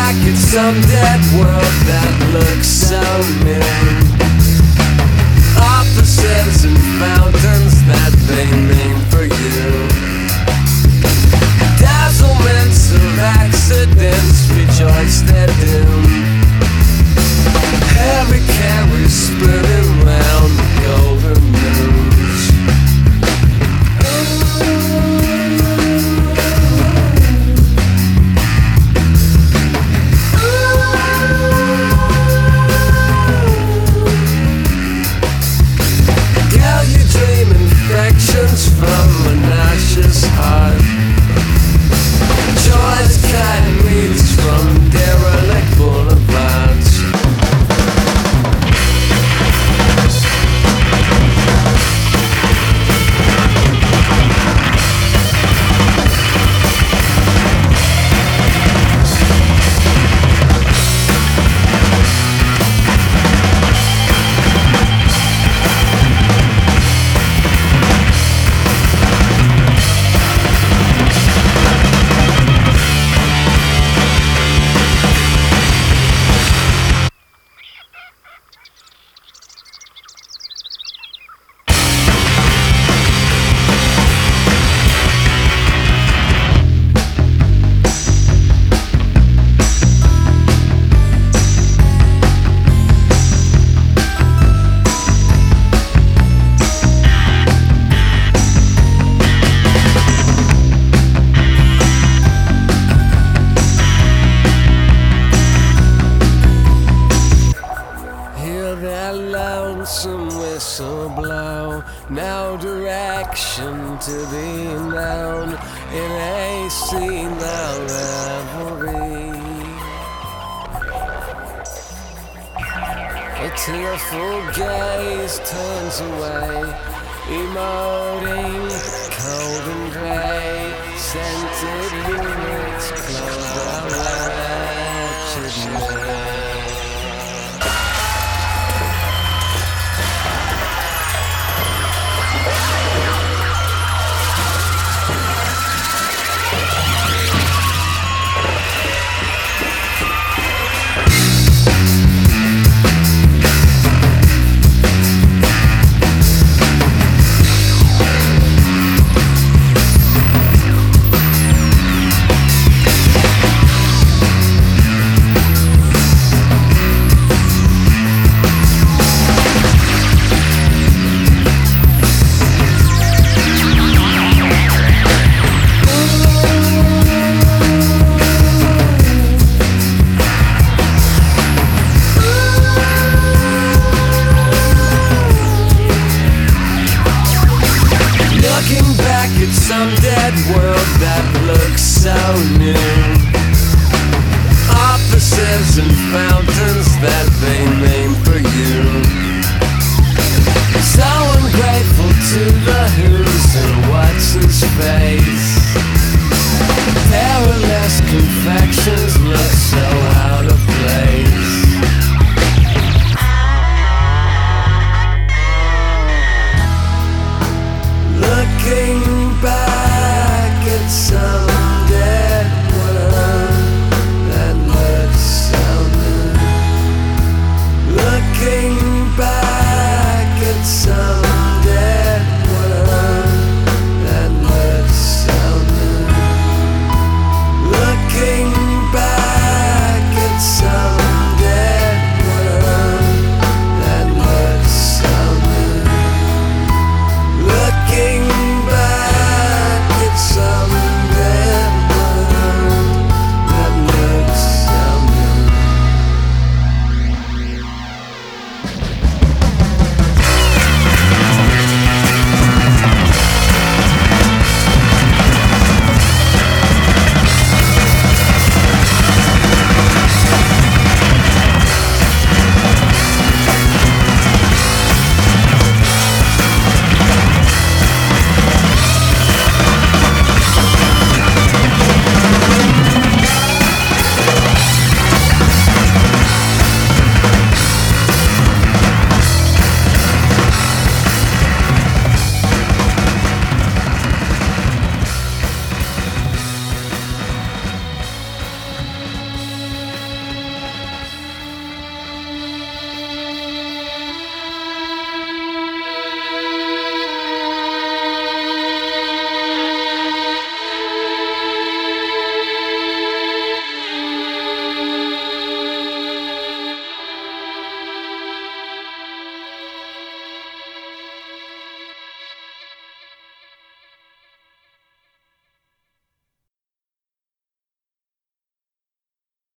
at some dead world that looks so new. Offices and fountains that they name for you. Dazzlements of accidents rejoice their doom. Heavy carriers spinning round the golden news. Girl, you dream infections from a nauseous heart. Joy's kind leads from derelict boulevards. Lonesome whistle blow, no direction to be known in a scene of revelry. A tearful gaze turns away, emoting cold and grey, scented units close the wretched night. Looking back at some dead world that looks so new. Offices and fountains that they name for you. So ungrateful to the who's and what's his face.